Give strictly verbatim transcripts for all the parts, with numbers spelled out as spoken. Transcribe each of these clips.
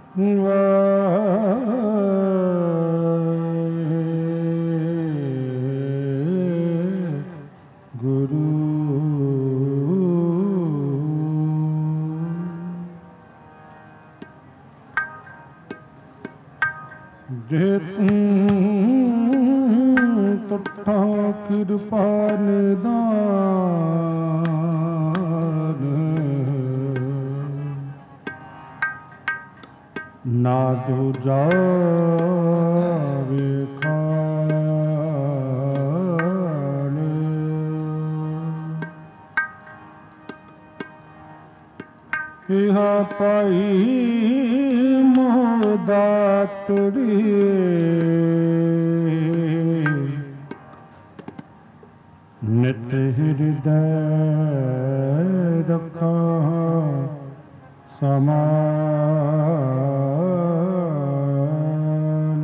ਗੁਰੂ ਜੇ ਤੁਠਾ ਕਿਰਪਾ ਨਿਦਾਨ ਨਾ ਦੂਜਾ ਵੇਖਾਣ ਇਹਾ ਪਾਈ ਦਾਤੜੀ ਨਿਤ ਹਿਰਦੈ ਰੱਖਾ ਸਮਾਲ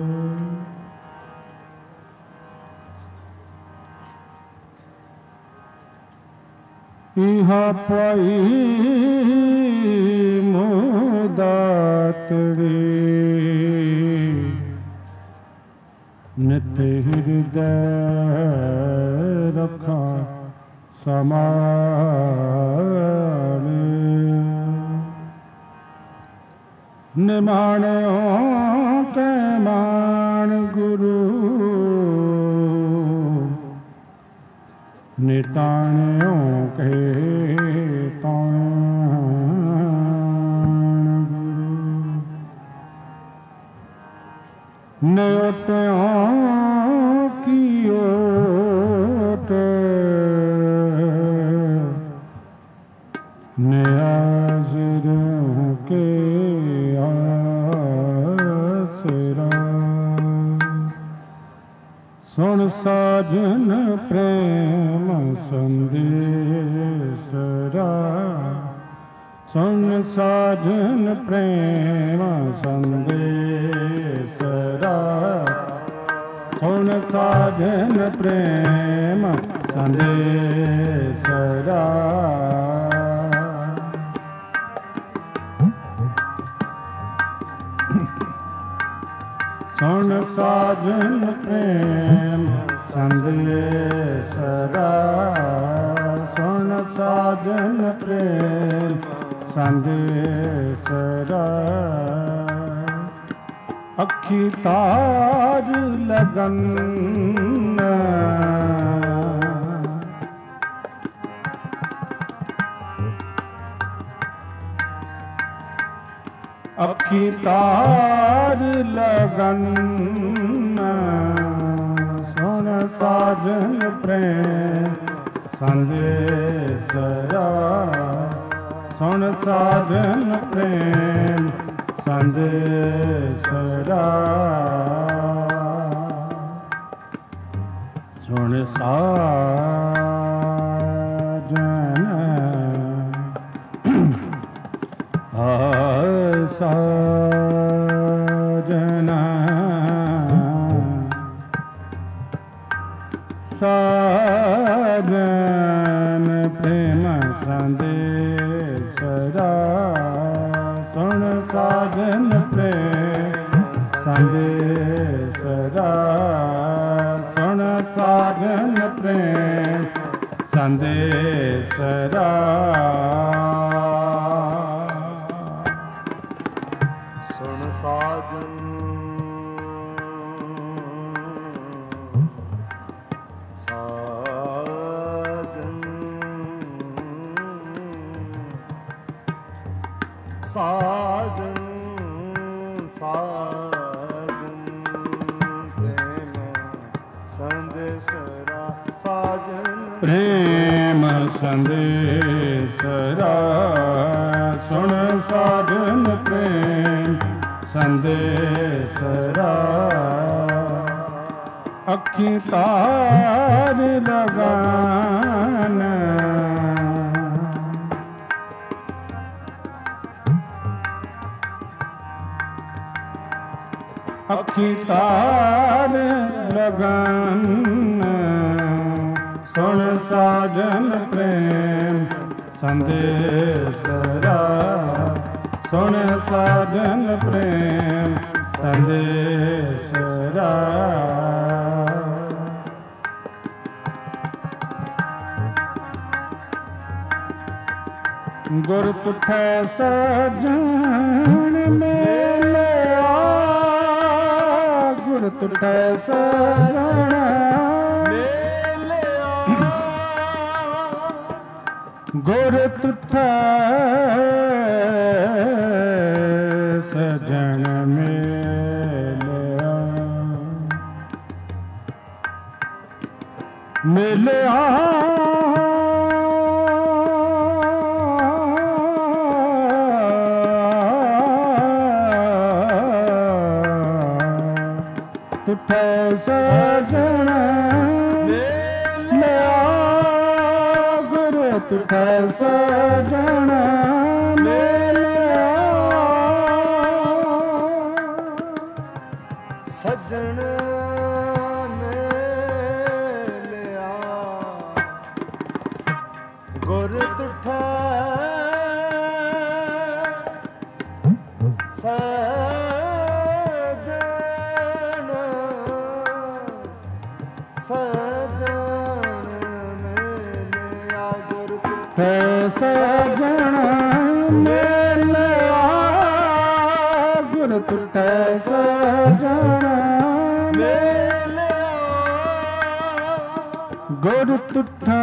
ਇਹਾ ਪਾਈ ਦਾਤੜੀ ਨਿਤ ਹਿਰਦੈ ਰੱਖਾ ਸਮਾਲ ਨਿਮਾਣਿਓ ਕੈ ਮਾਣ ਗੁਰੂ ਨਿਤਾਣਿਓ ਕੈ ਤਾਣ ਨਿਉਟਿਓ ਕੀ ਓਟ ਨਿਆਜ਼ਰ ਕੇ ਆਸਰਾ ਸੁਣ ਸਾਜਨ ਪ੍ਰੇਮ ਸੰਦੇਸਰਾ ਸੁਣ ਸਾਜਨ ਪ੍ਰੇਮ ਸੰਦੇਸਰਾ ਸੁਣ ਸਾਜਨ ਪ੍ਰੇਮ ਸੰਦੇਸਰਾ ਸੁਣ ਸਾਜਨ ਪ੍ਰੇਮ ਸੰਦੇਸਰਾ ਸੁਣ ਸਾਜਨ ਪ੍ਰੇਮ ਸੰਦੇਸਰਾ ਅੱਖੀ ਤਾਜ ਲਗਨ ਅੱਖੀ ਤਾਜ ਲਗਨ ਸੁਣ ਸਾਜਨ ਪ੍ਰੇਮ ਸੰਦੇਸਰਾ ਸੁਣ ਸਾਜਨ ਪ੍ਰੇਮ ਸੰਦੇਸਰਾ ਸੁਣ ਸਾਜਨ ਆ ਸਾਜਨ ਸਾਜਨ ਪ੍ਰੇਮ ਸੰਦੇਸਰਾ ਸੁਣ ਸਾਜਨ ਪ੍ਰੇਮ ਸੰਦੇਸਰਾ ਸੁਣ ਸਾਜਨ ਪ੍ਰੇਮ ਸੰਦੇਸਰਾ ਸੁਣ ਸਾਜਨ ਸਾਜਨ ਸਾਜਨ ਪ੍ਰੇਮ ਸੰਦੇਸਰਾ ਸਾਜਨ ਪ੍ਰੇਮ ਸੰਦੇਸਰਾ ਸੁਣ ਸਾਜਨ ਪ੍ਰੇਮ ਸੰਦੇਸਰਾ ਅੱਖੀ ਤਾਰ ਲਗਾਨ ਅੱਖੀ ਤਾਰ ਲਗਨ ਸੁਣ ਸਾਜਨ ਪ੍ਰੇਮ ਸੰਦੇਸਰਾ ਸੁਣ ਸਾਜਨ ਪ੍ਰੇਮ ਸੰਦੇਸ਼ਰਾ। ਗੁਰ ਤੁਠੈ ਸਜਣ ਮੇਲਿਆ, ਗੁਰ ਤੁਠੈ ਸਜਣ ਮੇਲਿਆ, ਗੁਰ ਤੁਠੈ ਸਜਣ ਮੇਲਿਆ, ਮੇਲਿਆ ਤੁਠੈ ਸਜਣ ਮੇਲਿਆ, ਗੁਰ ਤੁਠੈ ਸਜਣ ਮੇਲਿਆ, ਸਜਣ ਮੇਲਿਆ, ਗੁਰ ਤੁਠੈ ਸਜਣ, ਸਜਣ ਮੇਲਿਆ, ਗੁਰ ਤੁਠੈ ਸਜਣ ਮੇਲਿਆ, ਗੁਰ ਤੁਠੈ ਸਜਣ ਮੇਲਿਆ, ਗੁਰ ਤੁਠੈ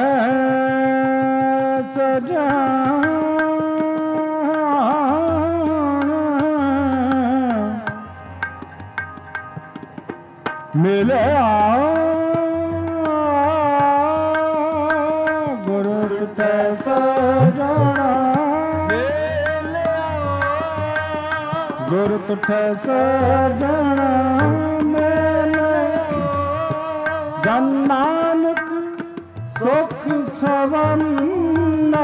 ਸਜਣ ਮਿਲਿਆ, ਗੁਰ ਤੁਠੈ ਸਜਣ ਮੇਲਿਆ, ਗੁਰ ਤੁਠੈ ਸਜਣ ਮੇਲਿਆ, ਜਨ ਨਾਨਕ ਸੁਖ ਸਵੰਨਾ,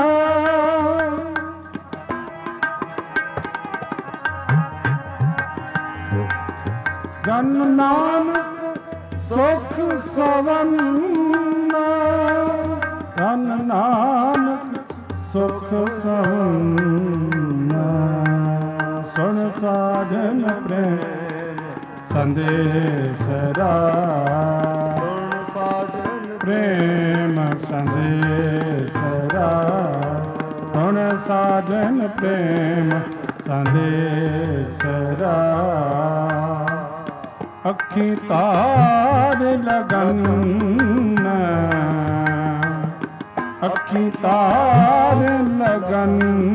ਜਨ ਨਾਨਕ ਸੁਖ ਸਵੰਨਾ, ਜਨ ਨਾਨਕ ਸੁਖ ਸਵੰਨਾ। ਸੁਣ ਸਾਜਨ ਪ੍ਰੇਮ ਸੰਦੇਸ਼ਰਾ, ਸੁਣ ਸਾਜਨ ਪ੍ਰੇਮ ਸੰਦੇਸ਼ਰਾ, ਸੁਣ ਸਾਜਨ ਪ੍ਰੇਮ ਸੰਦੇਸ਼ਰਾ। ਅੱਖੀ ਤਾਰ ਲਗਨ, ਅੱਖੀ ਤਾਰ ਲਗਨ,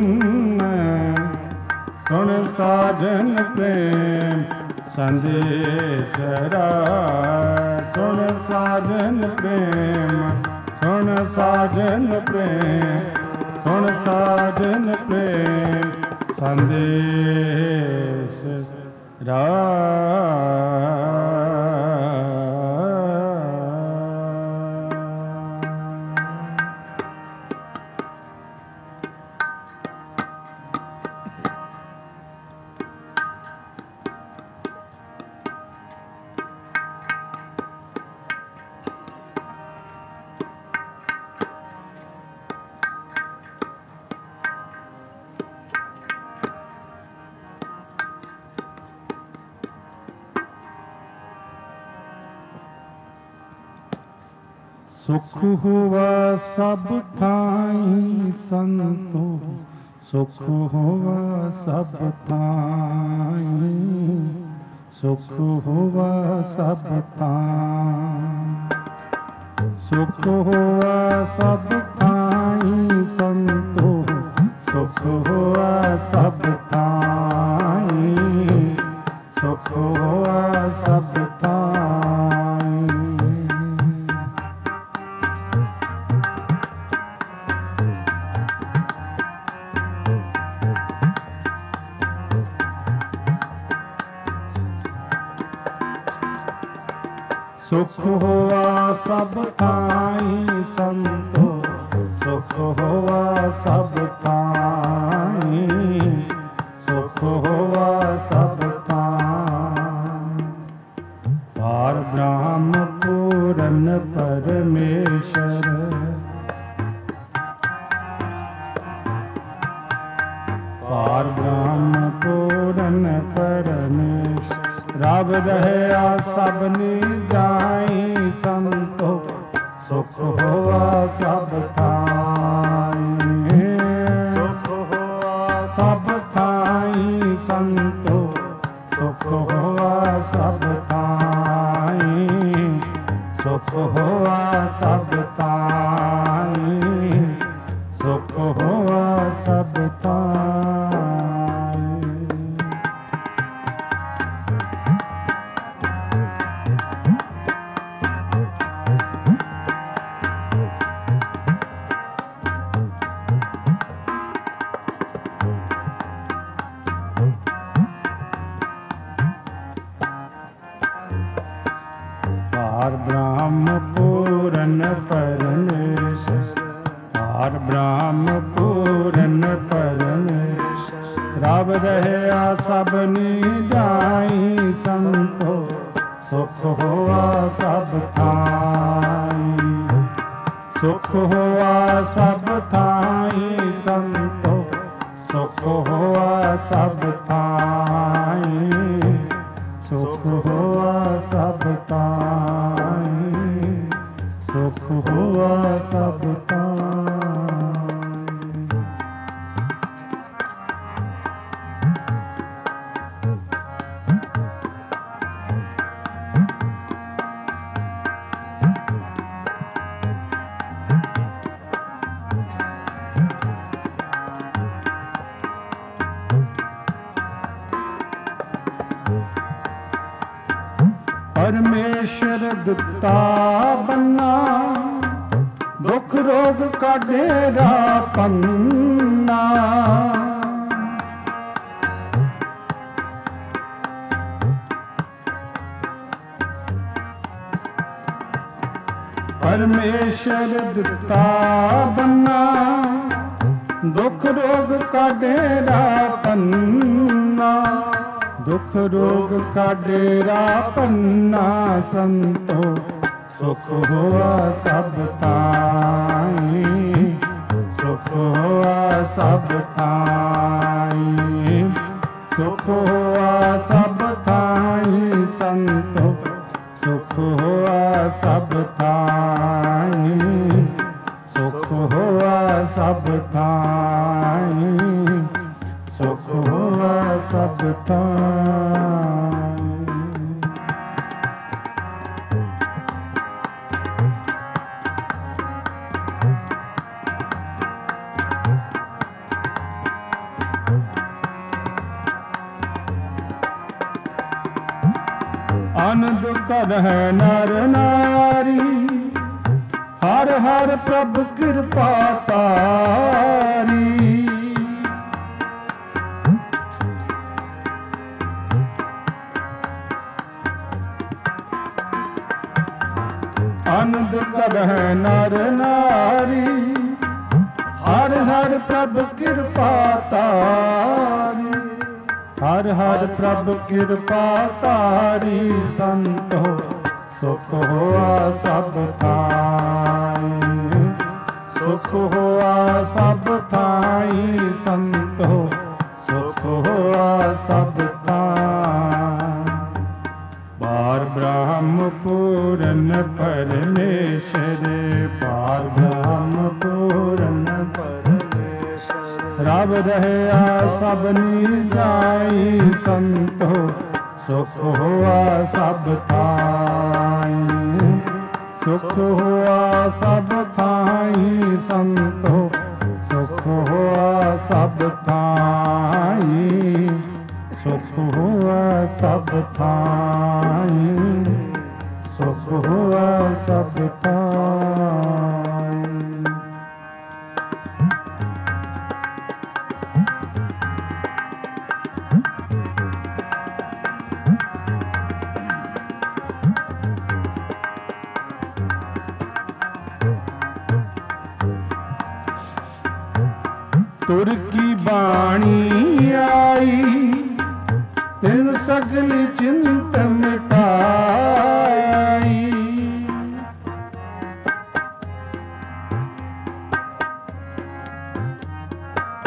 ਸੁਣ ਸਾਜਨ ਪ੍ਰੇਮ ਸੰਦੇਸ਼ਰਾ, ਸੁਣ ਸਾਜਨ ਪ੍ਰੇਮ, ਸੁਣ ਸਾਜਨ ਪ੍ਰੇਮ, ਸੁਣ ਸਾਜਨ ਪ੍ਰੇਮ ਸੰਦੇਸ਼ਰਾ। ਸੁਖ ਹੋਵਾ ਸਭ ਥਾਈ ਸੰਤੋ, ਸੁਖ ਹੋਵਾ ਸਭ ਥਾਈ, ਸੁਖ ਹੋਵਾ ਸਭ ਥਾਈ, ਸੁਖ ਹੋਵਾ ਸਭ ਥਾਈ ਸੰਤੋ, ਸੁਖ ਹੋਵਾ ਸਭ ਥਾਈ, ਸੁਖ ਹੋਵਾ ਸਭ ਥਾਈ। ਸੁਖ ਹੋਆ ਸਭ ਥਾਈ ਸੰਤੋ, ਸੁਖ ਹੋਆ ਸਭ ਥਾਈ, ਸੁਖ ਹੋਆ ਸਭ ਥਾਈ। ਪਾਰ ਬ੍ਰਹਮ ਪੂਰਨ ਪਰਮੇਸ਼ਰ, ਪਾਰ ਬ੍ਰਹਮ ਰਬ ਰਹਿਆ ਸਭਨੀ ਜਾਈ ਸੰਤੋ ਸੁਖ ਹੋਆ ਸਭ ਥਾਈ ਸੁਖ ਹੋਆ ਸਭ ਥਾਈ ਸੰਤੋ ਸੁਖ ਹੋਆ ਸਭ ਥਾਈ ਸੁਖ ਹੋਆ ਸਭ ਥਾਈ ਸੁਖ ਹੋਆ ਸਭ ਥਾਈ। ਪਾਰ ਬ੍ਰਹਮ ਪੂਰਨ ਪਰਮੇਸ਼ਰ ਪਾਰ ਬ੍ਰਹਮ ਪੂਰਨ ਪਰਮੇਸ਼ਰ ਰਬ ਰਹਿਆ ਸਭਨੀ ਜਾਈ ਸੰਤੋ ਸੁਖ ਹੋਆ ਸਭ ਥਾਈ ਸੁਖ ਹੋਆ ਸਭ ਥਾਈ ਸੰਤੋ ਸੁਖ ਹੋਆ ਸਭ ਥਾਈ ਸੁਖ ਹੋਆ ਸਭ ਥਾਈ ਸੁਖ ਹੋਆ ਸਭ ਥਾਈ। ਪਰਮੇਸ਼ਰ ਦਿੱਤਾ ਬੰਨਾ ਦੁਖ ਰੋਗ ਕਾ ਡੇਰਾ ਪੰਨਾ ਪਰਮੇਸ਼ਰ ਦਿੱਤਾ ਬੰਨਾ ਦੁਖ ਰੋਗ ਕਾ ਡੇਰਾ ਪੰਨਾ ਦੁਖ ਰੋਗ ਕਾ ਡੇਰਾ ਪੰਨਾ ਸੰਤੋ ਸੁਖ ਹੋਆ ਸਭ ਥਾਈ ਸੁਖ ਹੋਆ ਸਭ ਥਾਈ ਸੁਖ ਹੋਆ ਸਭ ਥਾਈ ਸੰਤੋ ਸੁਖ ਹੋਆ ਸਭ ਥਾਈ ਸੁਖ ਹੋਆ ਸਭ ਥਾਈ ਸੁਖ ਹੋਆ ਸਭ ਥਾਈ। ਆਨੰਦ ਕਰਹਿ ਨਰ ਨਾਰੀ ਹਰ ਹਰ ਪ੍ਰਭ ਕਿਰਪਾ ਤਾਰੀ ਆਨੰਦ ਕਰਹਿ ਨਰ ਨਾਰੀ ਹਰ ਹਰ ਪ੍ਰਭ ਕਿਰਪਾ ਤਾਰੀ ਹਰ ਹਰ ਪ੍ਰਭ ਕਿਰਪਾ ਤਾਰੀ ਸੰਤੋ ਸੁਖ ਹੋਆ ਸਭ ਥਾਈ ਸੁਖ ਹੋਆ ਸਭ ਥਾਈ ਸੰਤੋ ਸੁਖ ਹੋਆ ਸਭ ਥਾਈ। ਪਾਰ ਬ੍ਰਹਮ ਪੂਰਨ ਪਰਮੇਸ਼ਰ ਪਾਰ ਬ੍ਰਹਮ ਪੂਰਨ ਪਰਮੇਸ਼ਰ ਰਬ ਰਹਿਆ ਸਭਨੀ ਜਾਈ ਸੰਤੋ ਸੁਖ ਹੋਆ ਸਭ ਥਾਈ ਸੁਖ ਹੋਆ ਸਭ ਥਾਈ ਸੰਤੋ ਸੁਖ ਹੋਆ ਸਭ ਥਾਈ ਸੁਖ ਹੋਆ ਸਭ ਥਾਈ ਸੁਖ ਹੋਆ ਸਭ ਥਾਈ। ਤੁਰ ਕੀ ਬਾਣੀ ਆਈ ਤਿਨ ਸਗਲ ਚਿੰਤ ਮਿਟਾਈ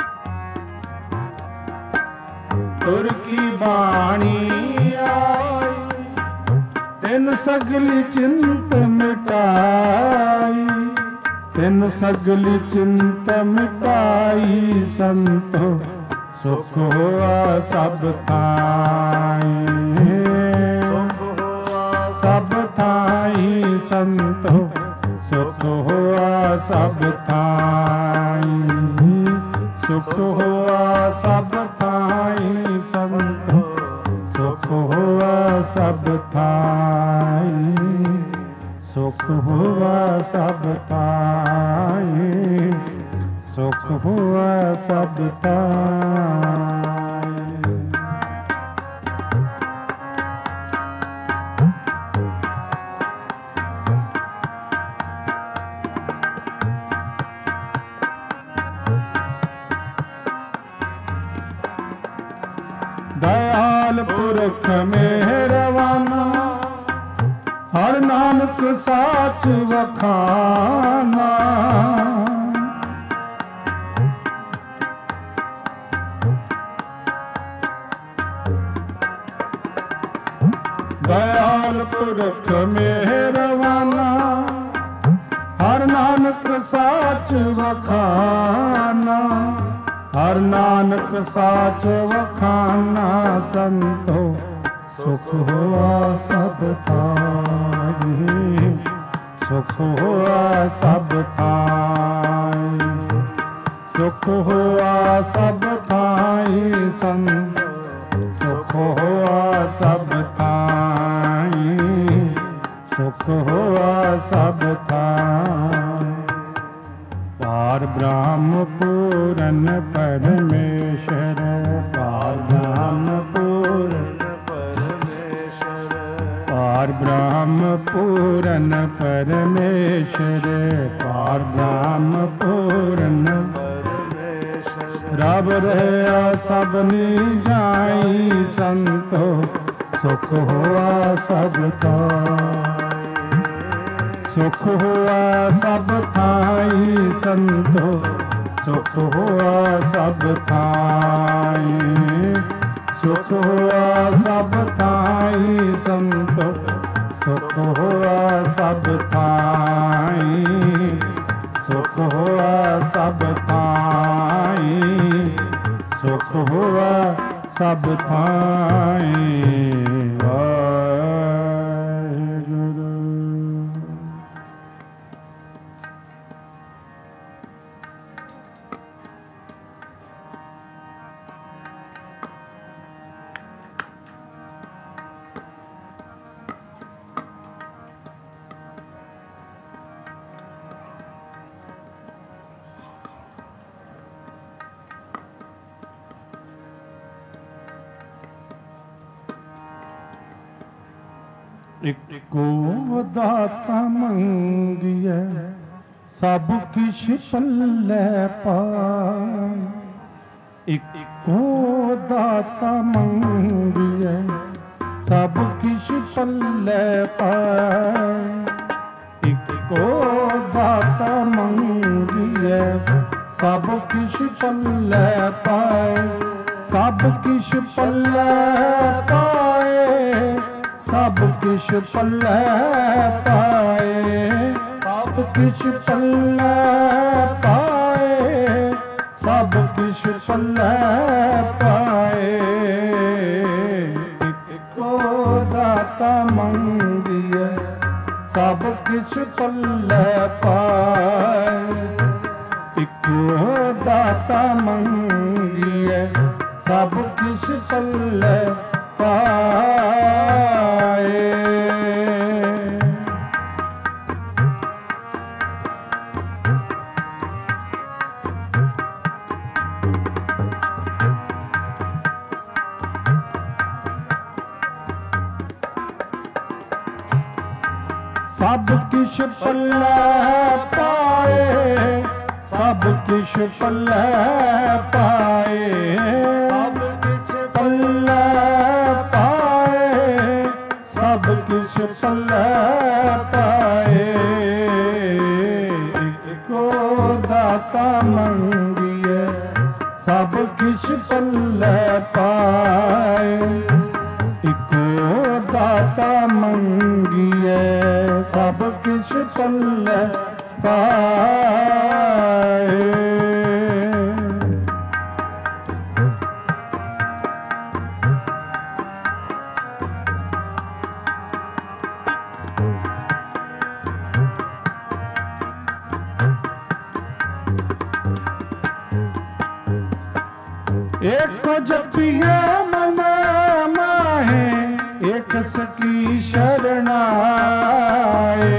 ਤੁਰ ਕੀ ਬਾਣੀ ਆਈ ਤਿਨ ਸਗਲੀ ਚਿੰਤ ਮਿਟਾਈ, ਤਿਨ ਸਗਲੀ ਚਿੰਤ ਮਿਟਾਈ, ਸੰਤੋ ਸੁਖ ਹੋਆ ਸਭ ਥਾਈ, ਸੁਖ ਹੋਆ ਸਭ ਥਾਈ, ਸੰਤੋ ਸੁਖ ਹੋਆ ਸਭ ਥਾਈ, ਸੁਖ ਹੋਆ ਸਭ ਥਾਈ, ਸੰਤੋ ਸੁਖ ਹੋਆ ਸਭ ਥਾਈ, ਸੁਖ ਹੋਆ ਸਭ ਥਾਈ, ਸੁਖ ਹੋਆ ਸਭ ਥਾਈ। ਦਇਆਲ ਪੁਰਖ ਮਿਹਰਵਾਨਾ, ਹਰ ਨਾਨਕ ਸਾਚ ਵਖਾਨਾ, ਦਇਆਲ ਪੁਰਖ ਮਿਹਰਵਾਨਾ, ਹਰ ਨਾਨਕ ਸਾਚ ਵਖਾਨਾ, ਹਰ ਨਾਨਕ ਸਾਚ ਵਖਾਨਾ, ਸੰਤੋ ਸੁਖ ਹੋਆ ਸਭ ਥਾਈ, ਸੁਖ ਹੋਆ ਸਭ ਥਾਈ, ਸੁਖ ਹੋਆ ਸਭ ਥਾਈ, ਸੰਤੋ ਸੁਖ ਹੋਆ ਸਭ ਥਾਈ, ਸੁਖ ਹੋਆ ਸਭ ਥਾਈ। ਪਾਰ ਬ੍ਰਹਮ ਪੂਰਨ ਪਰਮੇਸ਼ਰ, ਪਾਰ ਬ੍ਰਹਮ ਪੂਰਨ ਪਰਮੇਸ਼ਰ, ਪਾਰ ਬ੍ਰਹਮ ਪੂਰਨ ਪਰਮੇਸ਼ਰ, ਪਾਰ ਬ੍ਰਹਮ ਪੂਰਨ ਪਰਮੇਸ਼ਰ, ਰਬ ਰਹਿਆ ਸਭਨੀ ਜਾਈ, ਸੰਤੋ ਸੁਖ ਹੋਆ ਸਭ ਥਾਈ, ਸੁਖ ਹੋਆ ਸਭ ਥਾਈ, ਸੰਤੋ ਸੁਖ ਹੋਆ ਸਭ ਥਾਈ, ਸੁਖ ਹੋਆ ਸਭ ਥਾਈ, ਸੰਤੋ ਸੁਖ ਹੋਆ ਸਭ ਥਾਈ, ਸੁਖ ਹੋਆ ਸਭ ਥਾਈ, ਸੁਖ ਹੋਆ ਸਭ ਥਾਈ। ਇਕੋ ਦਾਤਾ ਮੰਗੀਐ ਸਭ ਕਿਛ ਪੱਲੇ ਪਾਈ, ਇਕੋ ਦਾਤਾ ਮੰਗੀਐ ਸਭ ਕਿਛ ਪੱਲੇ ਪਾਈ, ਇਕੋ ਦਾਤਾ ਮੰਗੀਐ ਸਭ ਕਿਛ ਪੱਲੇ ਪਾਏ, ਸਭ ਕਿਛ ਪੱਲੇ ਪਾਏ, ਸਭ ਕਿਛ ਪੱਲੇ ਪਾਏ, ਸਭ ਕਿਛ ਪੱਲੇ ਪਾਏ, ਸਭ ਕਿਛ ਪੱਲੇ ਪਾਏ, ਇਕੋ ਦਾਤਾ ਮੰਗੀਐ ਸਭ ਕਿਛ ਪੱਲੇ ਪਾਏ, ਇਕੋ ਦਾਤਾ ਮੰਗੀਐ ਸਭ ਕਿਛ ਪੱਲੇ ਪਾਏ। ਸਭ ਕਿਛ ਪੱਲੇ ਪਾਏ, ਸਭ ਕਿਛ ਪੱਲੇ ਪਾਏ, ਸਭ ਕਿਛ ਪੱਲੇ ਪਾਏ, ਸਭ ਕਿਛ ਪੱਲੇ ਪਾਏ, ਇਕੋ ਦਾਤਾ ਮੰਗੀਐ ਸਭ ਕਿਛ ਪੱਲੇ ਪਾਏ, ਇਕੋ ਦਾਤਾ ਮੰਗੀਐ ਪੱਲੇ ਪਾਏ। एको जपिया मन माहे एक सकी शरणाए।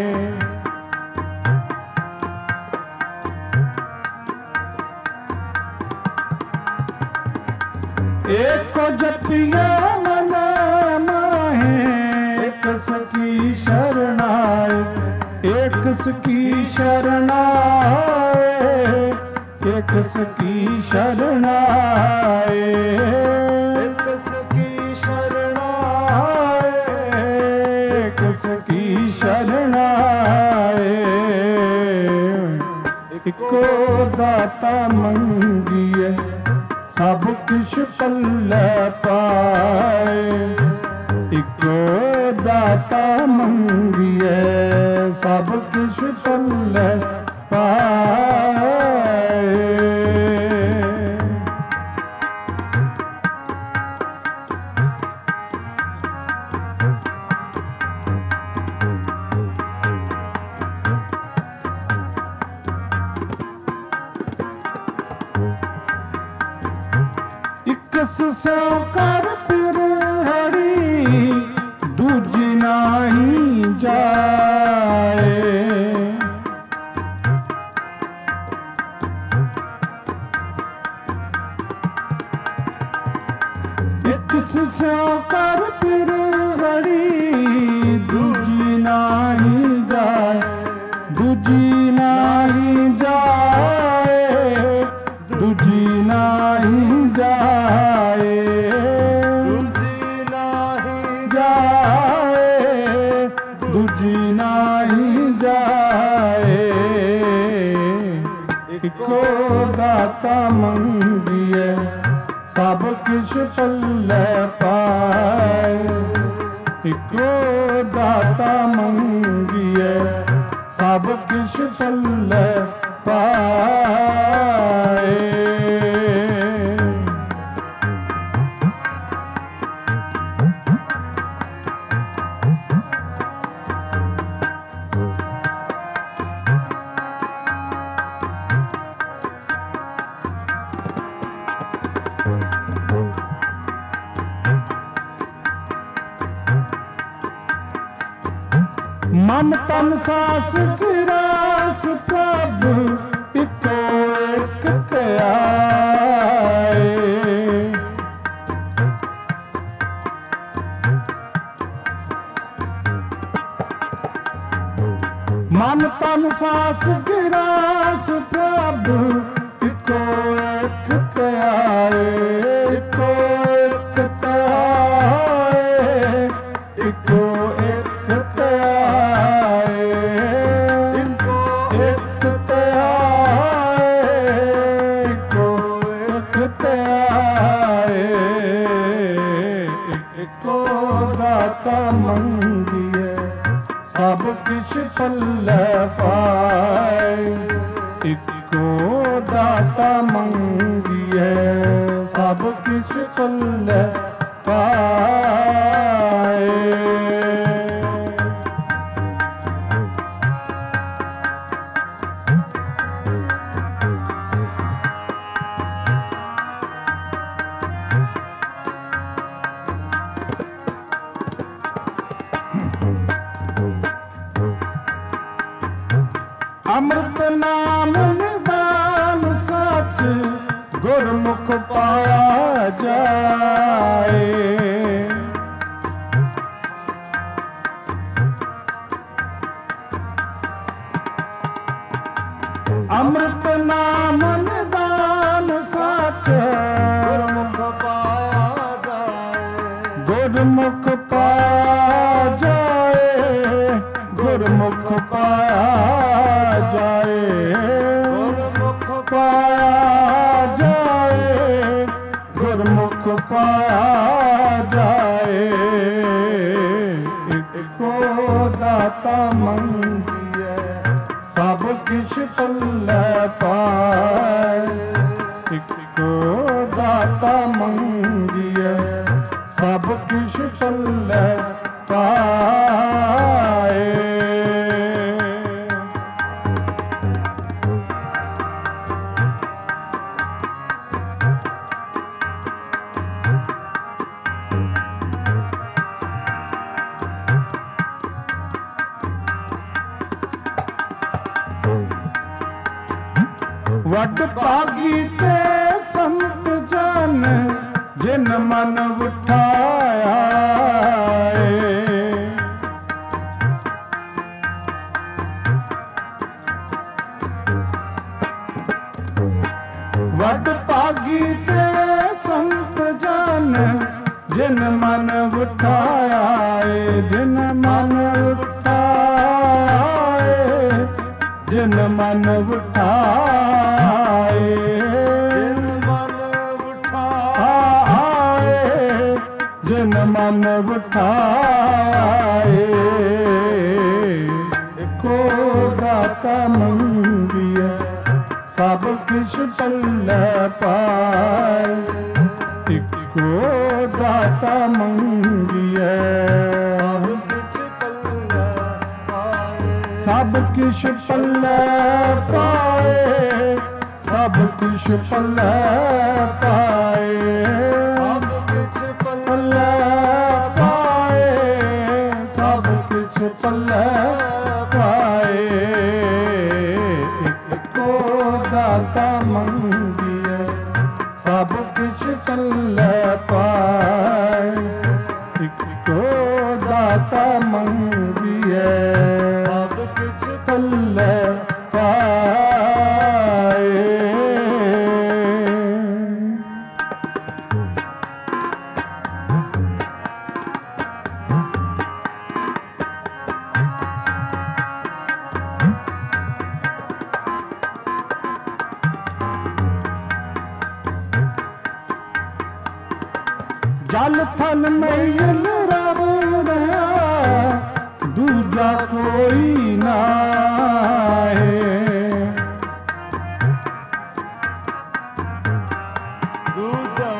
एको जपिया मन माहे एक सकी शरणाए। एक सकी शरणाए एक सकी शरणाए। एक सखी शरणाए एक सकी शरणाए। इको दाता मंगिए सब कुछ पल्ले पाए। इको दाता मंगिए सब कुछ पल्ले पाए। सौ कर फिर हरी दूजी नाही जाए। एक सौ कर फिर हरी दूजी नाही जाए। दूजी नाही जाए दूजी नाही जाए। दूजी नाही जाए। इको दाता मंगिए सब किछ पल्ले पाए। इको दाता मंगिए सब किछ पल्ले पाए। मन तन सास गिरास सब इको एक कयाए। मन तन सास गिरास सब इको एक कयाए। इको एक कयाए इको एक मंगिए सब किछ पल्ले पाए। इको दाता मंगिए सब किछ पल्ले पाए। अमृत नाम निदान सच गुरमुख पाया जाए। अमृत नाम निदान सच गुरमुख पाया जाए। गुरमुख पाया जाए। गुरमुख पाया जाए। गुरमुख पाया जाए। गुरमुख पाया जाए। इको दाता मंगी किछ पल्ले पाए। इको दाता मंगिए सब किछ पल्ले पाए। वड भागी ते संत जन जिन मन उठाया। वड भागी ते संत जन जिन मन उठाया। जिन मन उठाए जिन मन उठाए। जिन मन उठाए जिन मन उठाए। इको दाता मंगिए सब किछ पल्ले पाए। इको दाता मंगिए सब किछ पल्ले पाए। सब किछ पल्ले पाए। सब किछ पल्ले पाए। सब किछ पल्ले पाए। सब किछ पल्ले पाए। इको दाता मंगिए सब किछ पल्ले पाए। इको दाता मंगिए सब किछ पल्ले पाए। जल थल मैल रब रहा दूजा कोई नाहे। दूजा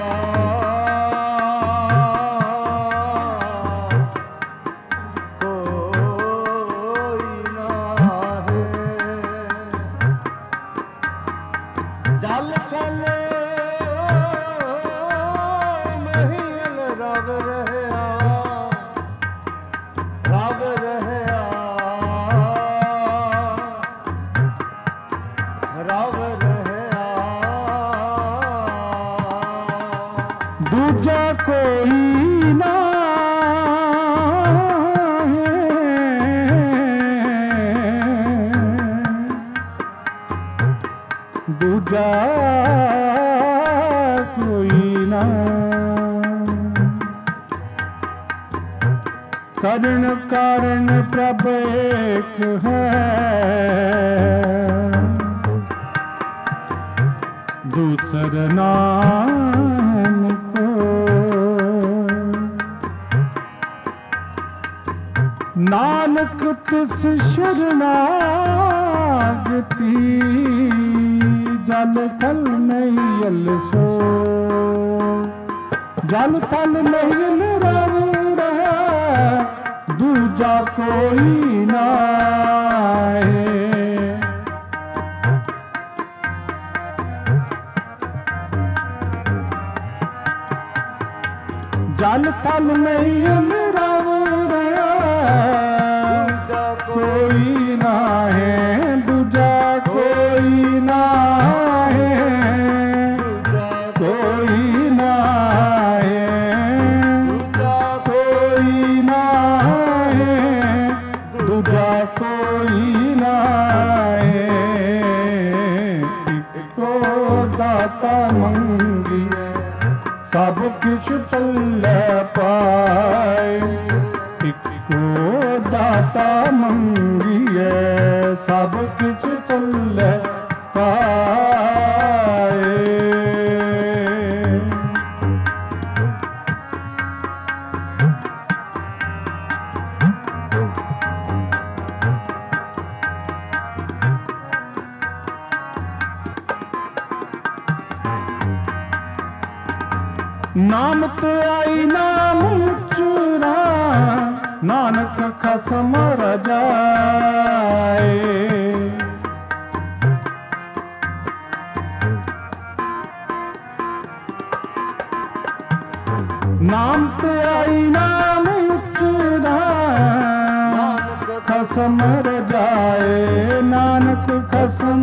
कोई नाहे। जल थल महिल रब रहया। रब रहया। रब रहया। दूजा कोई ना दूजा कोई ना। करण कारण प्रभ एक है। दूसर नाम को नानक तिस शरणागति। जल थल मैल सो जल थल मैल रब रहा दूजा कोई नाहे। जल थल मैल रब रहा दूजा कोई नाहे। दूजा कोई नाहे। दूजा कोई नाहे। दूजा कोई नाहे। दूजा कोई नाहे। इको दाता मंगिए सब किछ पल्ले पाए। इको दाता मंगिए सब किछ पल्ले पाए। ਨਾਮ ਤੇ ਆਈ ਨਾਮ ਚੁਰਾ ਨਾਨਕ ਖਸਮ ਰਜਾਏ ਨਾਮ ਤੇ ਆਈ ਨਾਮ ਚੁਰਾ ਖਸਮ ਰਜਾਏ ਨਾਨਕ ਖਸਮ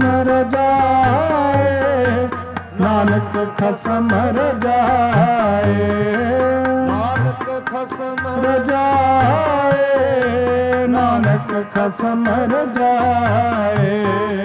ਰਜਾਏ ਨਾਨਕ ਖਸਮ ਰਜਾਏ ਨਾਨਕ ਖਸਮ ਰਜਾਏ ਨਾਨਕ ਖਸਮ ਰਜਾਏ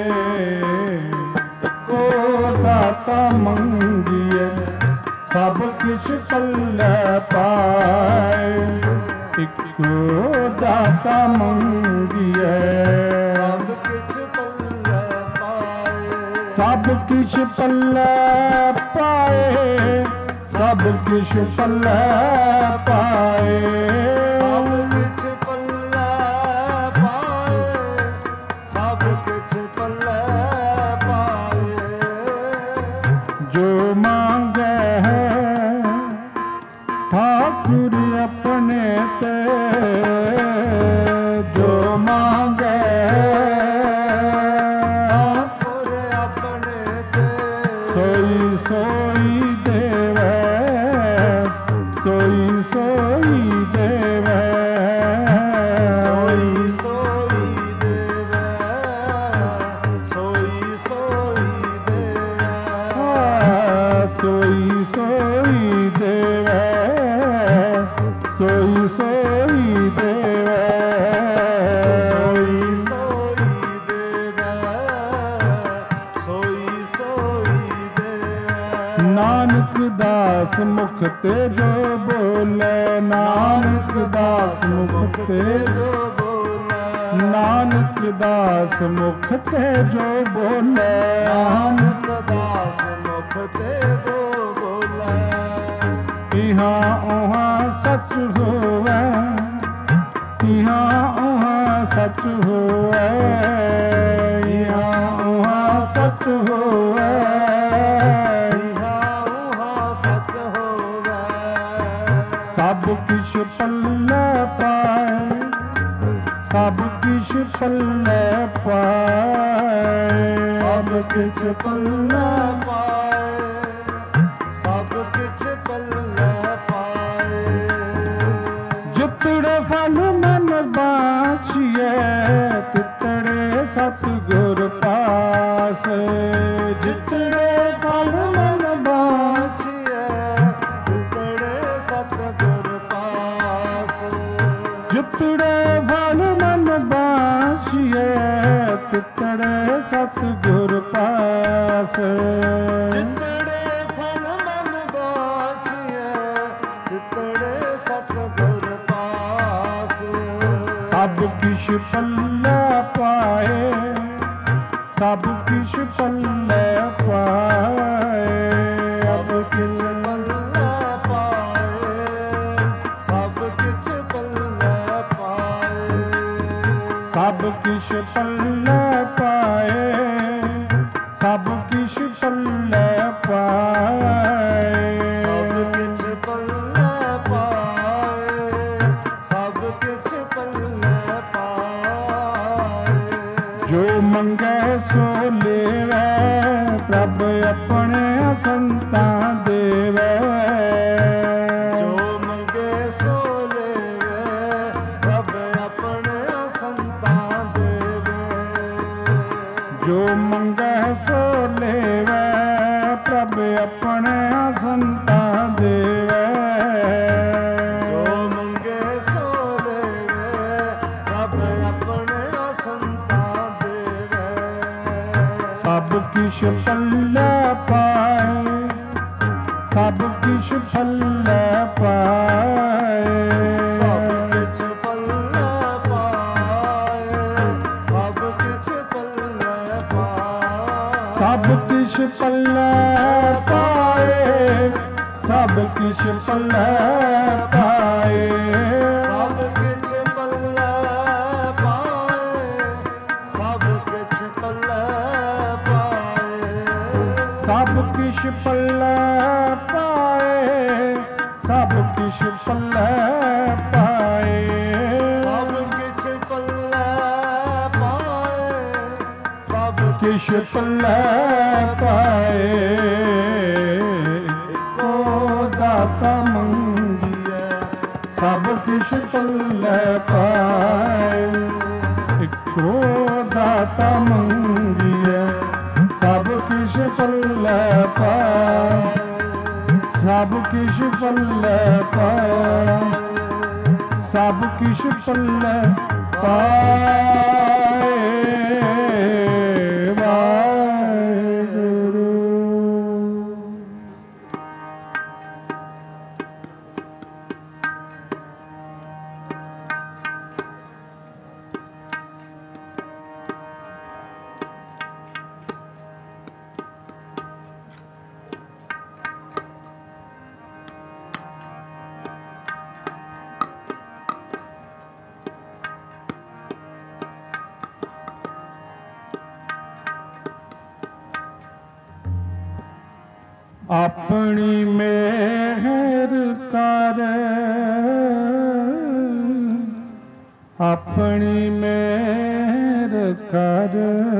ਕੋ ਦਾਤਾ ਮੰਗੀਏ ਸਭ ਕਿਛ ਪੱਲੇ ਪਾਏ ਇੱਕੋ ਦਾਤਾ ਮੰਗੀਏ ਸਭ ਕਿਛ ਪੱਲੇ ਪਾਏ ਸਭ ਕਿਛ ਪੱਲੇ ਪਾਏ ਸਭ ਕਿਛ ਪੱਲੇ ਪਾਏ ਸਭ ਕਿਛ ਪੱਲੇ ਪਾਏ ਸਭ ਕਿਛ ਪੱਲੇ ਪਾਏ ਜੋ ਮੰਗੇ ਹੈ ਠਾਕੁਰ ਆਪਣੇ ਤੇ ਜੋ ਮੰਗੇ ਠਾਕੁਰ ਆਪਣੇ ਤੇ ਸੋਈ ਸੋਈ ਦੇਵੇ ਸੋਈ ਸੋਈ ਦੇਵੇ ਸੋਈ ਸੋਈ ਦੇਵੇ ਸੋਈ ਸੋਈ ਦੇਵੇ ਸੋਈ ਸੋਈ ਦੇਵੇ ਸੋਈ ਸੋਈ ਦੇਵੇ ਸੋਈ ਸੋਈ ਦੇਵੇ ਸੋਈ ਸੋਈ ਦੇਵੇ ਨਾਨਕ ਦਾਸ ਮੁਖ ਤੇ ਜੋ ਬੋਲੇ ਨਾਨਕ ਦਾਸ ਮੁਖ ਤੇ ਜੋ ਬੋਲੇ ਨਾਨਕ ਦਾਸ ਮੁਖ ਤੇ ਜੋ ਬੋਲੇ ਨਾਨਕ ਦਾਸ ਮੁਖ ਤੇ ਜੋ ਬੋਲੇ ਇਹਾਂ ਉਹਾਂ ਸੱਚ ਹੋਵੇ ਇਹਾਂ ਉਹਾਂ ਸੱਚ ਹੋਵੇ ਇਹਾਂ ਉਹਾਂ ਸੱਚ ਹੋਵੇ ਇਹਾ ਉਹਾ ਸੱਚ ਹੋਵੇ ਸਭ ਕਿਛ ਪੱਲੇ ਪਾਏ ਸਭ ਕਿਛ ਪੱਲੇ ਪਾਏ ਸਭ ਕਿਛ ਪੱਲੇ ਪਾਏ ਸਭ ਕਿਛ ਪੱਲੇ ਪਾਏ ਜਿਤੜੇ ਫਲ ਮਨ ਬਾਛੀਏ ਤਿਤੜੇ ਸਤਿਗੁਰ ਪਾਸ ਜਿਤੜੇ ਫਲ ਮਨ ਬਾਛੀਏ ਤਿਤੜੇ ਸਤਿਗੁਰ ਪਾਸ ਜਿਤੜੇ ਫਲ ਮਨ ਬਾਛੀਏ ਤਿਤੜੇ ਸਤਿਗੁਰ ਪਾਸ ਜਿਤੜੇ ਫਲ ਮਨ ਬਾਛੀਏ ਤਿਤੜੇ ਸਤਿਗੁਰ ਪਾਸ ਸਭ ਕਿਛ ਪੱਲੇ ਪਾਏ ਸਭ ਕਿਛ ਪੱਲੇ ਪਾਏ ਸਭ ਕਿਛ ਪੱਲੇ ਪਾਏ ਸਭ ਕਿਛ ਪੱਲੇ ਪਾਏ ਸਭ ਕਿਛ ਪੱਲੇ ਪਾਏ ਸਭ ਕਿਛ ਪੱਲੇ ਪਾਏ ਸਭ ਕਿਛ ਪੱਲੇ ਪਾਏ ਸਭ ਕਿਛ ਪੱਲੇ ਪਾਏ ਜੋ ਮੰਗੇ ਸੋ ਲੇਵੇ ਪ੍ਰਭ ਆਪਣੇ ਸੰਤਾਂ ਦੇਵੇ ਜੋ ਮੰਗੇ ਸੋ ਲੇਵੇ ਰੱਬ ਆਪਣੇ ਸੰਤਾਂ ਦੇਵੇ ਜੋ ਮੰਗੇ ਸੋ ਲੇਵੇ ਪ੍ਰਭ ਆਪਣੇ ਸੰਤਾਂ ਦੇਵੇ ਜੋ ਮੰਗੇ ਸੋ ਲੇਵੇ ਰੱਬ ਆਪਣੇ ਸੰਤਾਂ ਦੇਵੇ ਸਭ ਕਿਛ ਪੱਲੇ ਪਾਏ ਸਭ ਕਿਛ ਪੱਲੇ ਪਾਏ ਸਭ ਕਿਛ ਪੱਲੇ ਪਾਏ ਸਭ ਕਿਛ ਪੱਲੇ ਪਾਏ ਸਭ ਕਿਛ ਪੱਲੇ ਪਾਏ ਸਭ ਕਿਛ ਪੱਲੇ ਪਾਏ ਸਭ ਕਿਛ ਪੱਲੇ ਪਾਏ ਸਭ ਕਿਛ ਪੱਲੇ ਪਾਏ ਸਭ ਕਿਛ ਪੱਲੇ ਪਾਏ ਸਭ ਕਿਛ ਪੱਲੇ ਪਾਏ ਸਭ ਕਿਛ ਪੱਲੇ ਪਾਏ ਸਭ ਕਿਛ ਪੱਲੇ ਪਾਏ ਇੱਕੋ ਦਾਤਾ ਮੰਗੀਐ ਸਭ ਕਿਛ ਪੱਲੇ ਪਾਏ ਇੱਕੋ ਦਾਤਾ ਮੰਗੀਐ ਸਭ ਕਿਛ ਪੱਲੇ ਪਾਏ ਸਭ ਕਿਛ ਪੱਲੇ ਪਾਏ ਸਭ ਕਿਛ ਪੱਲੇ ਪਾਏ ਵਾਹਿਗੁਰੂ। ਆਪਣੀ ਮਿਹਰ ਕਰ ਆਪਣੀ ਮਿਹਰ ਕਰ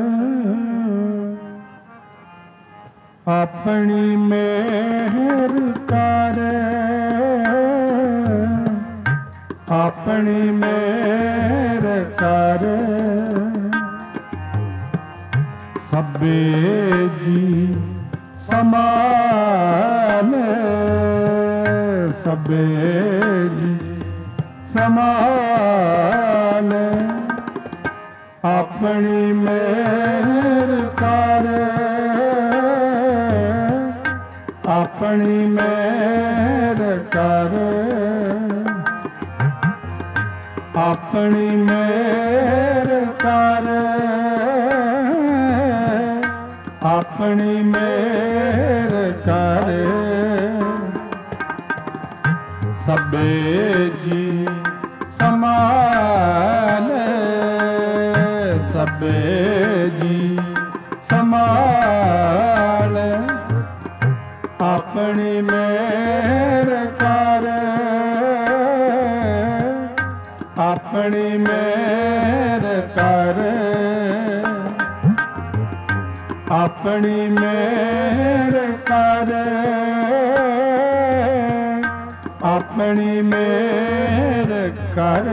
ਆਪਣੀ ਮਿਹਰ ਕਰ ਆਪਣੀ ਮਿਹਰ ਕਰ ਸਭੇ ਜੀ ਸਮਾਨ ਸਭੇ ਜੀ ਸਮਾਨ ਆਪਣੀ ਮਿਹਰ ਕਰ ਆਪਣੀ ਮਿਹਰ ਕਰ ਆਪਣੀ ਮਿਹਰ ਕਰ ਆਪਣੀ ਮਿਹਰ ਕਰ ਸਭੇ ਜੀ ਸਮਾਨ ਸਭੇ ਜੀ ਸਮਾਨ ਆਪਣੀ ਮਿਹਰ ਕਰ ਆਪਣੀ ਮਿਹਰ ਕਰ ਆਪਣੀ ਮਿਹਰ ਕਰ ਆਪਣੀ ਮਿਹਰ ਕਰ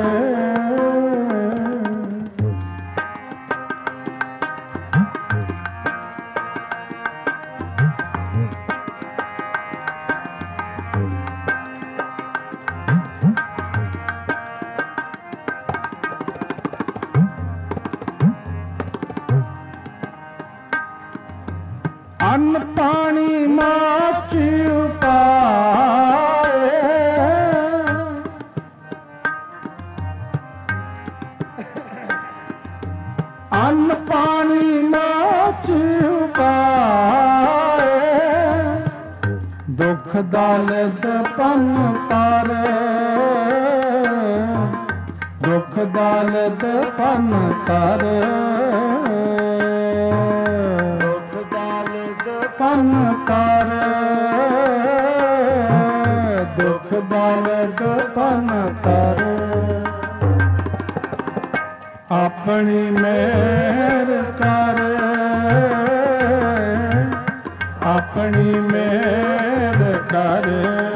ਅੰਨ ਪਾਣੀ ਮਾਚ ਉਪਾਏ ਅੰਨ ਪਾਣੀ ਮਾਚ ਉਪਾਏ ਦੁੱਖ ਦਰਦ ਪੰਨ ਪਰ ਦੁੱਖ ਦਰਦ ਪੰਨ ਪਰ ਪੰਨ ਕਰ ਦੁੱਖ ਦਰਦ ਪੰਨ ਕਰ ਆਪਣੀ ਮਿਹਰ ਕਰ ਆਪਣੀ ਮਿਹਰ ਕਰ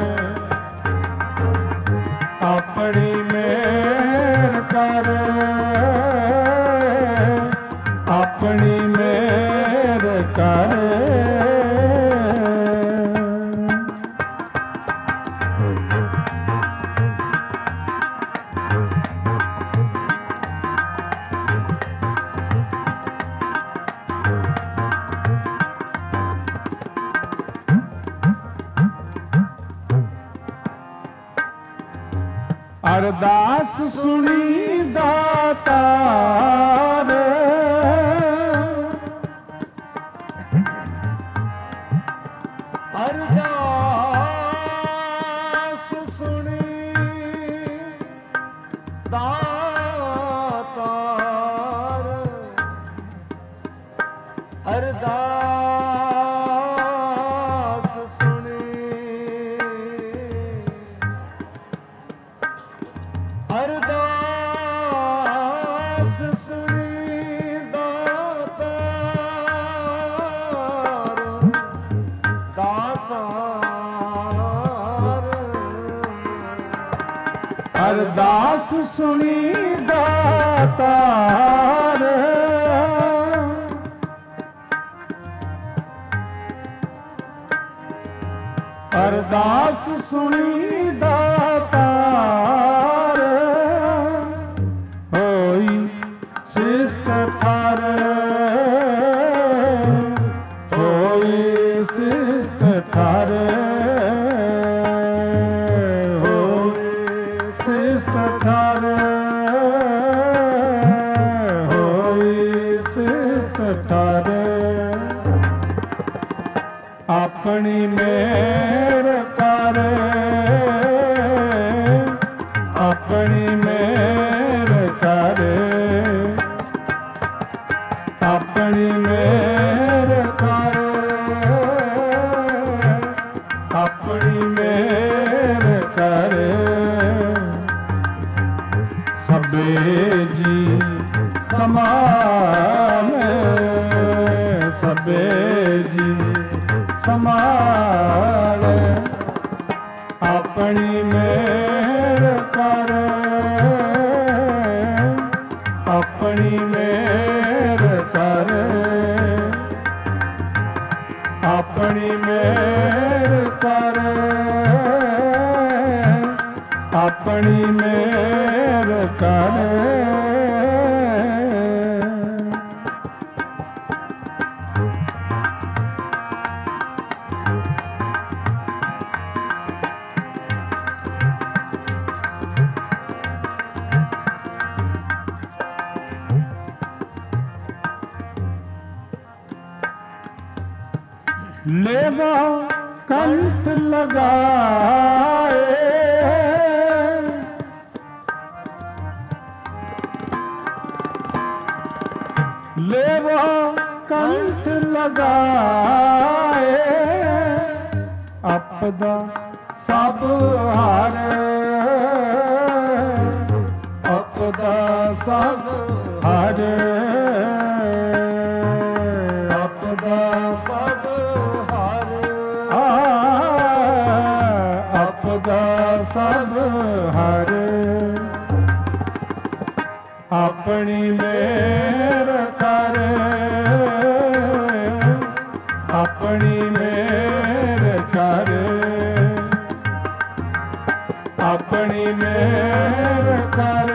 ਆਪਣੀ ਮਿਹਰ ਕਰ ਆਪਣੀ ਮਿਹਰ ਕਰ ਅਰਦਾਸ ਸੁਣੀ ਦਾਤਾਰ ਅਰਦਾਸ ਸੁਣੀ ਦਾਤਾਰ ਅਰਦਾਸ ਸੁਣੀ ਅਰਦਾਸ ਸੁਣੀ ਦਾਤਾਰ ਦਾਤਾਰ ਅਰਦਾਸ ਸੁਣੀ ਦਾਤਾਰ ਅਰਦਾਸ ਸੁਣੀ ਦਾਤਾਰ ਹੋਈ ਸਿਸਤ ਠਾਰ ਹੋਈ ਸਿਸਤ ਠਾਰ ਹੋਈ ਸਿਸਤ ਠਾਰ ਹੋਈ ਸਿਸਤ ਠਾਰ ਆਪਣੀ ਮੇਰ ਕਰ ਆਪਣੀ ਮੇਰ ਕਰ ਆਪਣੀ ਮੇਰ ਕਰ ਆਪਣੀ ਮੇਰ ਕਰ ਸਭੇ ਜੀ ਸਮਾਨ ਸਭੇ ਜੀ ਸਮਾਲ ਆਪਣੀ ਮੇਰ ਕਰ ਆਪਣੀ ਮੇਰ ਕਰ ਆਪਣੀ ਮੇਰ ਕਰ ਆਪਣੀ ਮੇਰ ਕਰ लेवा कंठ लगाए लेवा कंठ लगाए अपदा सब हार अपदा सब हार ਆਪਦਾ ਸਭ ਹਰ ਆਪਦਾ ਸਭ ਹਰ ਆਪਣੀ ਮੇਰ ਕਰ ਆਪਣੀ ਮੇਰ ਕਰ ਆਪਣੀ ਮੇਰ ਕਰ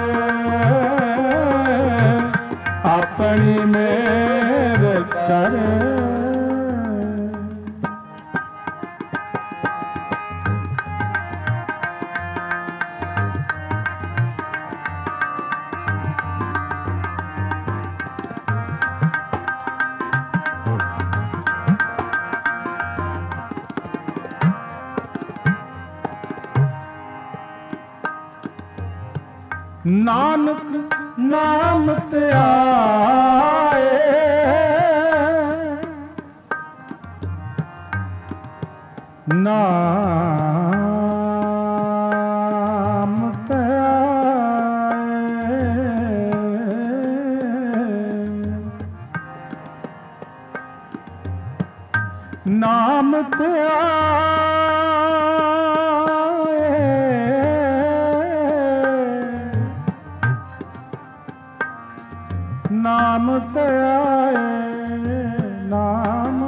ਆਪਣੀ ਮੇਰ ਕਰ ਨਾਨਕ ਨਾਮ ਧਿਆਏ ਨਾਮ ਧਿਆਏ ਨਾਮ ਨਾਮ ਧਿਆਏ ਨਾਮ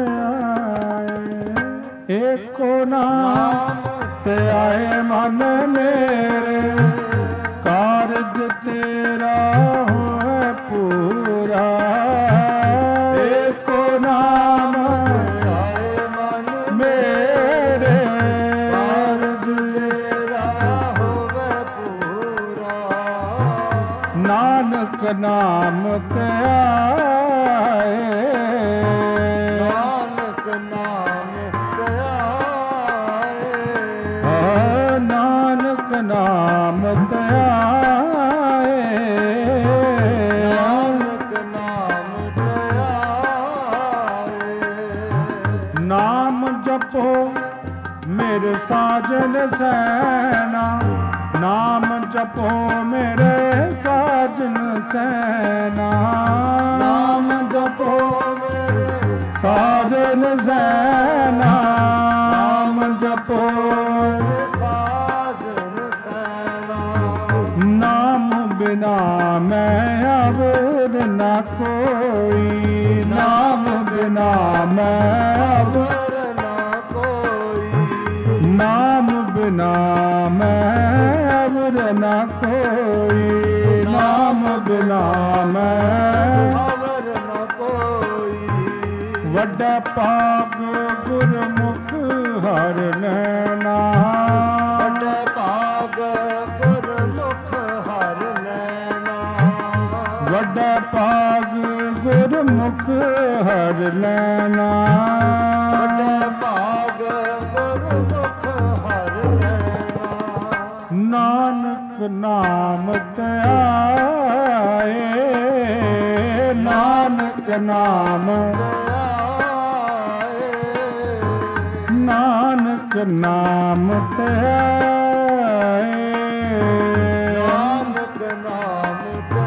ਧਿਆਏ ਏਕੋ ਨਾਮ ਧਿਆਏ ਮਨ ਮੇਰੇ ਕਾਰਜ ਤੇਰਾ ਹੋਏ ਪੂਰਾ ਏਕੋ ਨਾਮ ਧਿਆਏ ਮਨ ਮੇਰੇ ਕਾਰਜ ਤੇਰਾ ਹੋਵੇ ਪੂਰਾ ਨਾਨਕ ਨਾਮ ਧਿਆਏ ਨਾਨਕ ਨਾਮ ਧਿਆਏ ਨਾਨਕ ਨਾਮ ਧਿਆਏ ਨਾਨਕ ਨਾਮ ਧਿਆਏ ਨਾਮ ਜਪੋ ਮੇਰੇ ਸਾਜਨ ਸੈਨਾ ਨਾਮ ਜਪੋ ਮੇਰੇ ਸਾਜਨ ਸੈਨਾ ਨਾਮ ਜਪੋ ਮੇਰੇ ਸਾਜਨ ਸੈਨਾ ਨਾਮ ਜਪੋ ਮੇਰੇ ਸਾਜਨ ਸੈਨਾ ਨਾਮ ਬਿਨਾ ਮੈਂ ਅਵਰ ਨਾ ਕੋਈ ਨਾਮ ਬਿਨਾ ਮੈਂ ਅਵਰ ਨਾ ਕੋਈ ਨਾਮ ਬਿਨਾ ਮੈਂ ਅਵਰ ਨਾ ਕੋਈ ਨਾਮ ਬਿਨਾ ਮੈਂ ਅਵਰ ਨਾ ਕੋਈ ਵੱਡਾ ਭਾਗ ਗੁਰਮੁਖ ਹਰ ਲੈਣਾ ਵੱਡੇ ਭਾਗ ਗੁਰਮੁਖ ਹਰ ਲੈਣਾ ਵੱਡਾ ਭਾਗ ਗੁਰਮੁਖ ਹਰ ਲੈਣਾ ਵੱਡੇ ਭਾਗ ਗੁਰਮੁਖ ਹਰ ਲੈਣਾ ਨਾਨਕ ਨਾਮ ਧਿਆਏ ਨਾਨਕ ਨਾਮ ਨਾਨਕ ਨਾਮ ਧਿਆਏ ਨਾਨਕ ਨਾਮ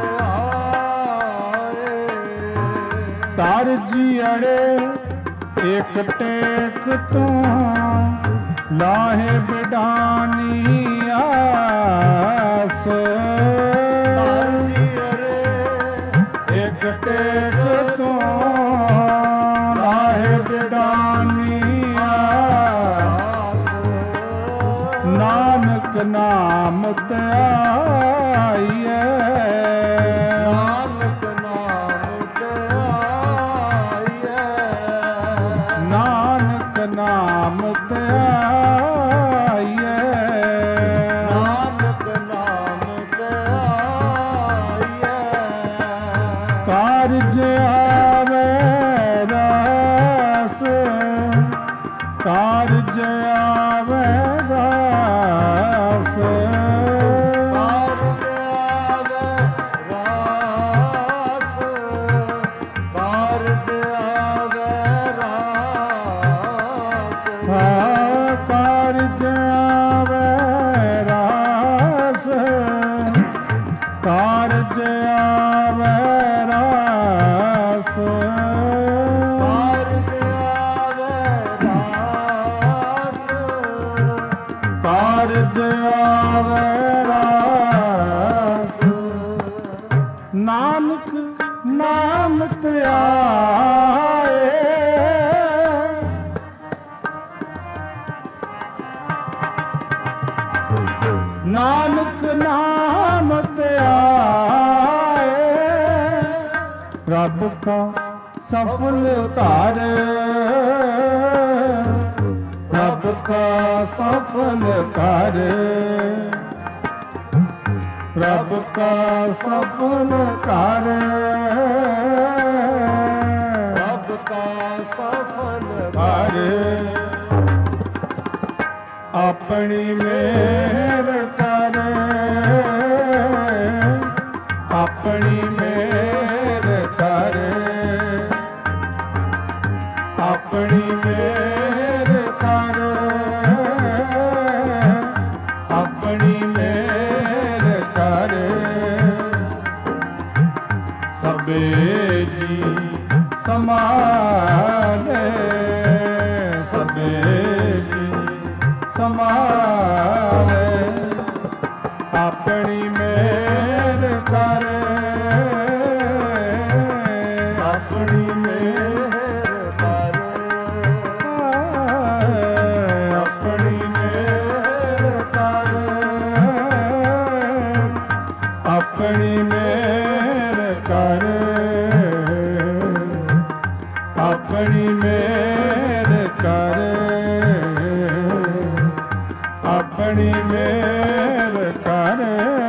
ਧਿਆਏ ਤਰ ਜੀਅੜੇ ਇਕ ਟੇਕ ਤੂੰ ਲਾਹੇ ਬਿਡਾਨੀ ਆਸ ਤਰ ਜੀਅਰੇ ਇਕ ਟੇਕ ਤੂੰ ਲਾਹੇ ਬਿਡਾਨੀ ਆਸ ਨਾਨਕ ਨਾਮ ਧਿਆਈਐ ਨਾਨਕ ਨਾਮ ਧਿਆਈਐ ਨਾਨਕ ਨਾਮ ਧਿਆਈਐ ਨਾਨਕ ਨਾਮ ਧਿਆਈਐ ਕਾਰਜ ਆਵੇ ਰਸ ਕਾਰਜ ਆਵੇ ਰਸ ਕਾਰਜ ਆਵੇ ਰਾਸ ਕਾਰਜ ਆਵੇ ਰਾਸ ਸਾ ਕਾਰਜ ਆਵੇ ਰਸ ਕਾਰਜ ਆਵੇ ਰਸ ਕਾਰਜ ਆਵੇ ਰਾਸ ਕਾਰਜ ਆਵੇ ਰਸ ਨਾਨਕ ਨਾਮ ਧਿਆਏ ਨਾਨਕ ਨਾਮ ਧਿਆਏ ਰੱਬ ਕਾ ਸਫਲ ਘਰ ਰੱਬ ਕਾ ਸਫਲ ਘਰ ਰੱਬ ਕਾ ਸਫਲ ਘਰ ਰੱਬ ਕਾ ਸਫਲ ਘਰ ਆਪਣੀ ਮਿਹਰ ਕਰ ਆਪਣੀ ਮਿਹਰ ਕਰ ਆਪਣੀ ਮਿਹਰ ਕਰ ਆਪਣੀ ਮਿਹਰ ਕਰ ਸਭੇ ਜੀ ਸਮਾਲੇ ਸਭੇ ਜੀ ਸਮਾਲੇ ਆਪਣੀ ਮਿਹਰ ਕਰ ਆਪਣੀ ਮਿਹਰ ਕਰ ਆਪਣੀ ਮਿਹਰ ਕਰ ਆਪਣੀ ਮਿਹਰ ਕਰ ਆਪਣੀ ਮਿਹਰ ਕਰ ਆਪਣੀ ਮਿਹਰ ਕਰ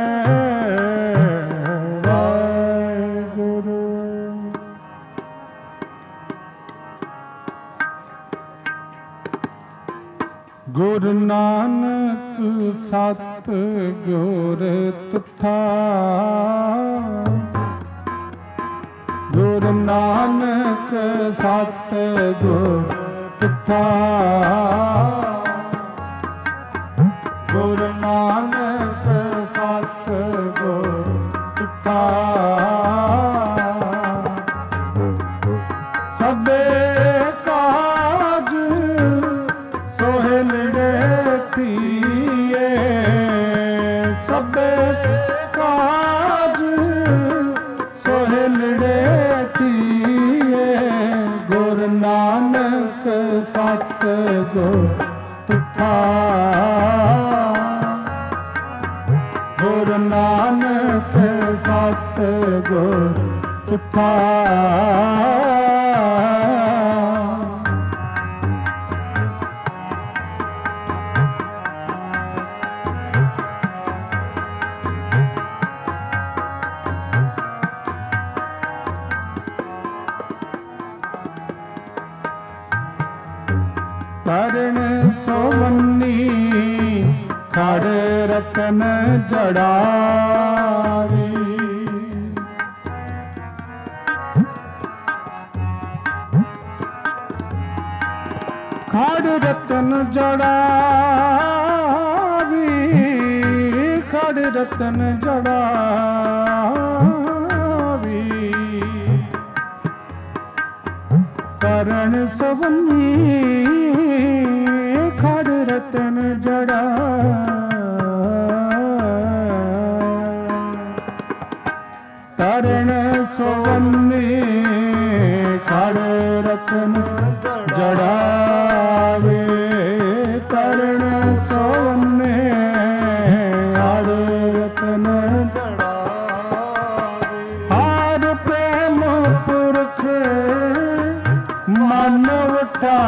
ਵਾਹਿਗੁਰੂ ਗੁਰੂ ਨਾਨਕ ਸਤ ਗੁਰ ਤੁਠਾ ਗੁਰੂ ਨਾਨਕ ਸਤ ਗੁਰ ਤੁਠਾ ਗੁਰੂ ਨਾਨਕ ਸਤ ਸਭੇ ਕਾਜ ਸੋਹਿਲੜੇ ਕੀਏ। ਗੁਰ ਨਾਨਕ ਸਤ ਗੁਰ ਤੁਠਾ, ਗੁਰ ਨਾਨਕ ਸਤ ਗੁਰ ਤੁਠਾ। ਤਰਨ ਸੋਵੰਨੀ ਖੜ ਰਤਨ ਜੜਾਵੀ। ਖੜ ਰਤਨ ਜੜਾਵੀ, ਖੜ ਰਤਨ ਜੜਾਵੀ। ਤਰਨ ਸੋਵੰਨੀ ਖੜ ਰਤਨ ਜੜਾ। ਤਰਨ ਸੋਵੰਨੀ ਖੜ ਰਤਨ ਜੜਾਵੇ। ਤਰਨ ਸੋਵੰਨੀ ਖੜ ਰਤਨ ਜੜਾਵੇ। ਹਾਰ ਪ੍ਰੇਮ ਪੁਰਖ ਮਨ ਵਟਾ।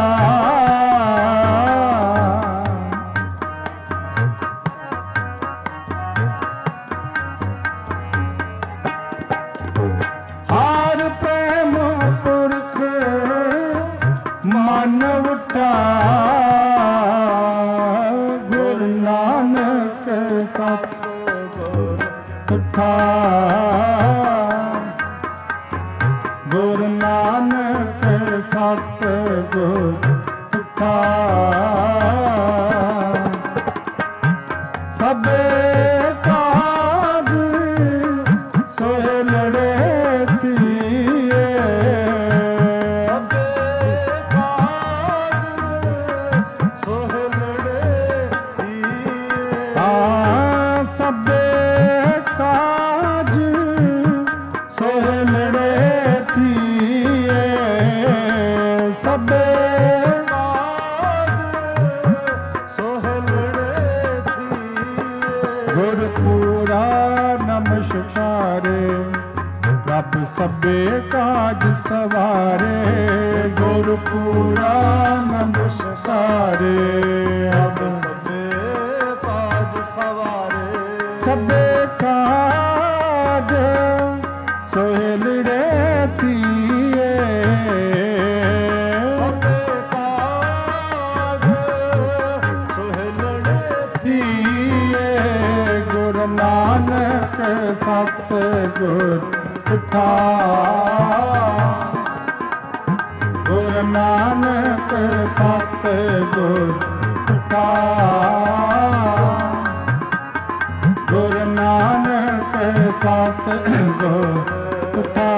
ਹਾਰ ਪ੍ਰੇਮ ਪੁਰਖ ਮਨ ਵਟਾ। ਗੁਰ ਨਾਨਕ ਸਤ ਗੁਰ ਤੁਠਾ, ਗੁਰ ਨਾਨਕ ਸਤ ਗੁਰ ਤੁਠਾ। ਸਭੇ ਕਾਜ ਸੋਹਿਲੜੇ ਕੀਏ। ਸਭੇ ਕਾਜ ਸੋਹਿਲੜੇ ਕੀਏ। ਆ ਸਭੇ ਕਾਜ ਸੋਹਿਲੜੇ ਕੀਏ। ਸਭੇ ਕਾਜ ਸੋਹਿਲੜੇ ਕੀਏ। ਗੁਰ ਪੂਰਾ ਨਮਸਕਾਰੇ, ਰੱਬ ਸਭੇ ਕਾਜ ਸਵਾਰੇ। ਗੁਰ ਪੂਰਾ ਨਮਸਕਾਰੇ, ਰੱਬ ਸਭੇ ਕਾਜ ਸਵਾਰੇ। ਸਭੇ ਕਾਜ ਸੋਹਿਲੜੇ ਕੀਏ। ਸਭੇ ਕਾਜ ਸੋਹਿਲੜੇ ਕੀਏ। ਗੁਰ ਨਾਨਕ ਸਤ ਗੁਰ ਤੁਠਾ, ਗੁਰ ਨਾਨਕ ਸਤ ਗੁਰ ਤੁਠਾ। ਗੁਰ ਨਾਨਕ ਸਤ ਗੁਰ ਤੁਠਾ।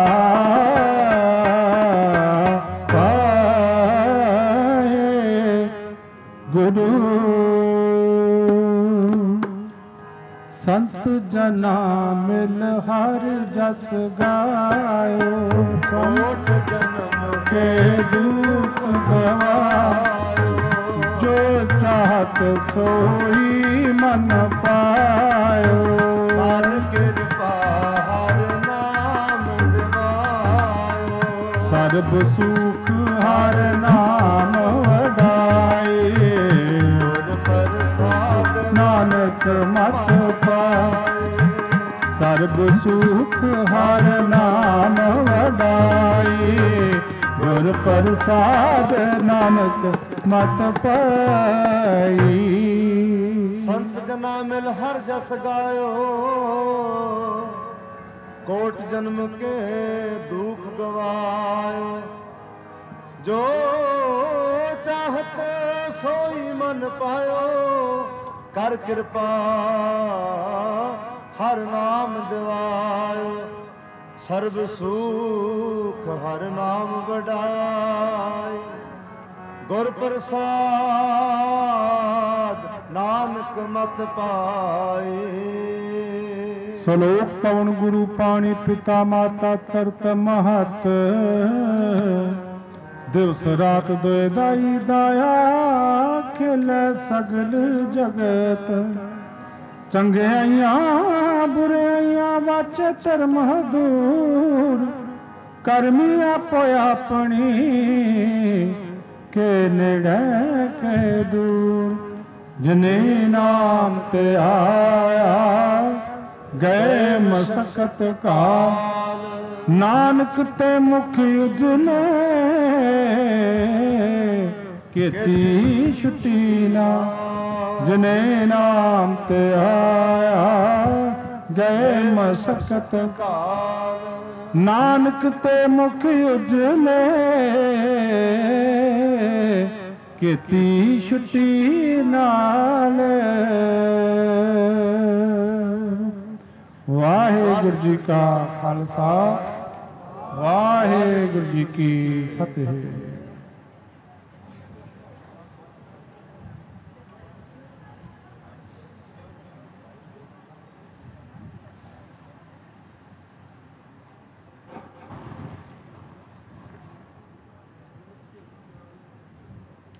ਪਾਏ ਗੁਰੂ ਸੰਤ ਜਨਾ ਮਿਲ ਹਰ ਜਸ ਗਾਇਓ। ਕੋਟ ਜਨਮ ਕੇ ਦੁਖ ਗਵਾਇਓ। ਜੋ ਚਾਹਤ ਸੋਈ ਮਨ ਪਾਇਓ। ਹਰ ਕਿਰਪਾ ਹਰ ਨਾਮ ਦਿਵਾਇਓ। ਸਰਬ ਸੁਖ ਹਰ ਨਾਮ ਵਡਾਏ। ਗੁਰ ਪ੍ਰਸਾਦ ਨਾਨਕ ਮਤ ਪਾਏ। ਸਰਬ ਸੁਖ ਹਰ ਨਾਮ ਵਡਾਏ। ਗੁਰ ਪ੍ਰਸਾਦ ਨਾਨਕ ਮਤ ਪਾਈ। ਸੰਤ ਜਨਾ ਮਿਲ ਹਰ ਜਸ ਗਾਇਓ। ਕੋਟ ਜਨਮ ਕੇ ਦੁਖ ਗਵਾਇਓ। ਜੋ ਚਾਹਤ ਸੋਈ ਮਨ ਪਾਇਓ। ਕਰ ਕਿਰਪਾ ਹਰ ਨਾਮ ਦਿਵਾਇਓ। ਸਰਬ ਸੁਖ ਹਰ ਨਾਮ ਵਡਾਇ। ਗੁਰ ਪ੍ਰਸਾਦ ਨਾਨਕ ਮਤ ਪਾਏ। ਸਲੋਕ ਪਵਨ ਗੁਰੂ ਪਾਣੀ ਪਿਤਾ ਮਾਤਾ ਤਰਤ ਮਹਤ, ਦਿਵਸ ਰਾਤ ਦੋਇ ਦਾਈ ਦਾਇਆ, ਖੇਲੇ ਸਗਲ ਜਗਤ। ਚੰਗਿਆਈਆਂ ਬੁਰਾਈਆਂ ਵਾਚੇ ਧਰਮ ਦੂਰ, ਕਰਮੀ ਆਪੋ ਆਪਣੀ ਕੇ ਨੇੜੇ ਕੇ ਦੂਰ। ਜਿਨੇ ਨਾਮ ਤੇ ਆਇਆ ਗਏ ਮਸਕਤ ਕਾਲ, ਨਾਨਕ ਤੇ ਮੁਖ ਉਜਲੇ ਕੀਤੀ ਛੁੱਟੀ ਨਾ। ਜਿਨੇ ਨਾਮ ਤੇ ਆਇਆ ਗਏ ਮਸਕਤ ਕਾਲ, ਨਾਨਕ ਤੇ ਮੁਖ ਉਜਲੇ ਕੀਤੀ ਛੁੱਟੀ ਨਾਲ। ਵਾਹਿਗੁਰੂ ਜੀ ਕਾ ਖਾਲਸਾ, ਵਾਹਿਗੁਰੂ ਜੀ ਕੀ ਫਤਿਹ।